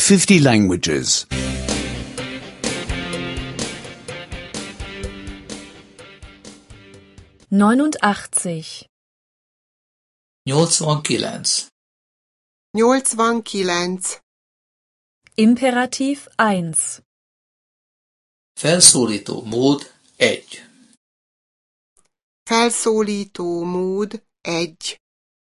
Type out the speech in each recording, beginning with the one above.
50 languages. 89. 89. 89. Imperatív 1. Felszólító mód 1. Felszólító mód 1.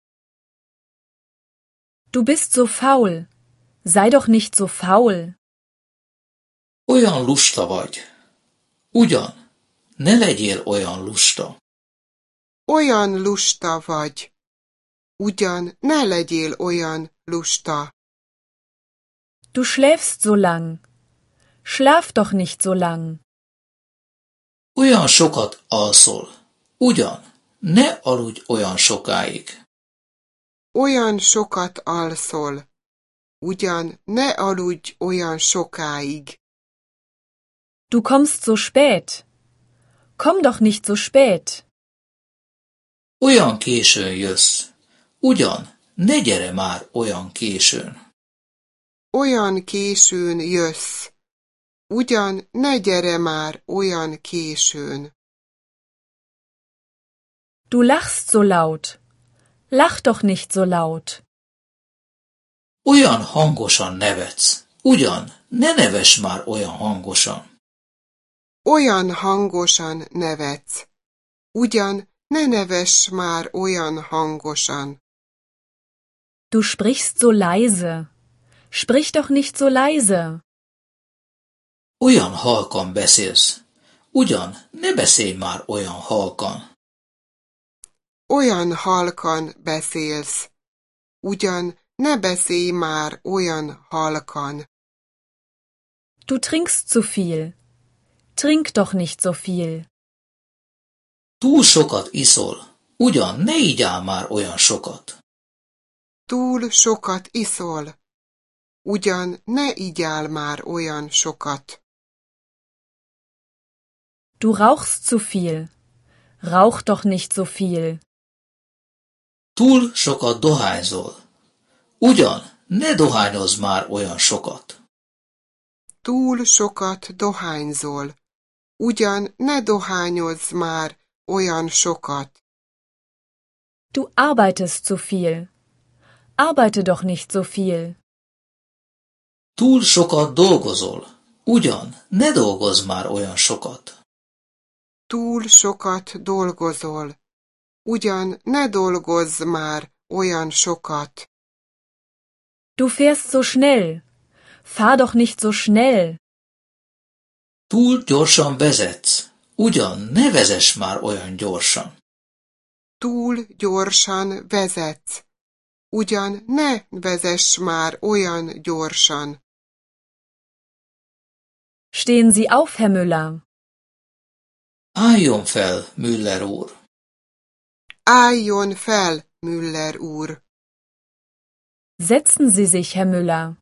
Du bist so faul. Sei doch nicht so faul. Olyan lusta vagy. Ugyan, ne legyél olyan lusta. Olyan lusta vagy. Ugyan ne legyél olyan lusta. Du schläfst so lang. Schlaf doch nicht so lang. Olyan sokat alszol. Ugyan, ne aludj olyan sokáig. Olyan sokat alszol. Ugyan ne aludj olyan sokáig. Du kommst so spät. Komm doch nicht so spät. Olyan későn jössz. Ugyan, ne gyere már olyan későn. Olyan későn jössz. Ugyan ne gyere már olyan későn. Du lachst so laut. Lach doch nicht so laut. Olyan hangosan nevetsz. Ugyan, ne nevess már olyan hangosan. Olyan hangosan nevetsz. Ugyan ne nevess már olyan hangosan. Du sprichst so leise. Sprich doch nicht so leise. Olyan halkan beszélsz. Ugyan, ne beszélj már olyan halkan. Olyan halkan beszélsz. Ugyan ne beszélj már olyan halkan. Du trinkst zu viel. Trink doch nicht so viel. Túl sokat iszol. Ugyan, ne igyál már olyan sokat. Túl sokat iszol. Ugyan ne igyál már olyan sokat. Du rauchst zu viel. Rauch doch nicht so viel. Túl sokat dohányzol. Ugyan, ne dohányozz már olyan sokat. Túl sokat dohányzol. Ugyan ne dohányozz már olyan sokat. Du arbeitest zu viel. Arbeite doch nicht so viel. Túl sokat dolgozol. Ugyan, ne dolgozz már olyan sokat. Túl sokat dolgozol. Ugyan ne dolgozz már olyan sokat. Du fährst so schnell. Fahr doch nicht so schnell. Túl gyorsan vezetsz. Ugyan, ne vezess már olyan gyorsan. Túl gyorsan vezetsz. Ugyan ne vezess már olyan gyorsan. Stehen Sie auf, Herr Müller. Álljon fel, Müller úr. Álljon fel, Müller úr. Setzen Sie sich, Herr Müller.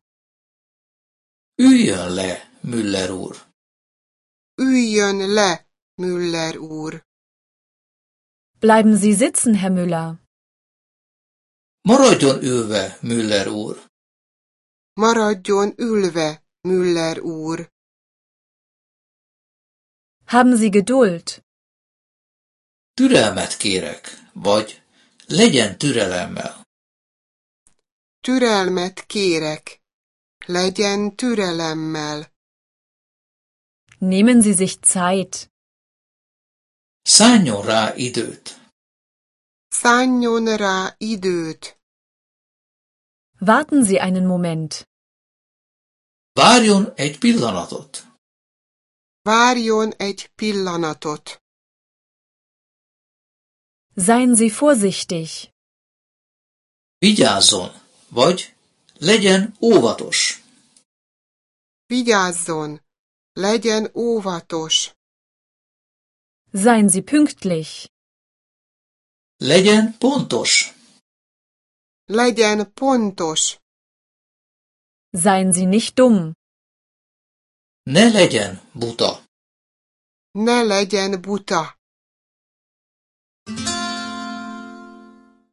Üljön le, Müller úr. Üljön le, Müller úr. Bleiben Sie sitzen, Herr Müller. Maradjon ülve, Müller úr. Maradjon ülve, Müller úr. Haben Sie Geduld. Türelmet kérek, vagy legyen türelemmel. Türelmet kérek. Legyen türelemmel. Nehmen Sie sich Zeit. Szálljon rá időt. Szálljon rá időt. Warten Sie einen Moment. Várjon egy pillanatot. Várjon egy pillanatot. Seien Sie vorsichtig. Vigyázzon, vagy legyen óvatos. Vigyázzon. Legyen óvatos. Seien Sie pünktlich. Legyen pontos. Legyen pontos. Seien Sie nicht dumm. Ne legyen buta. Ne legyen buta.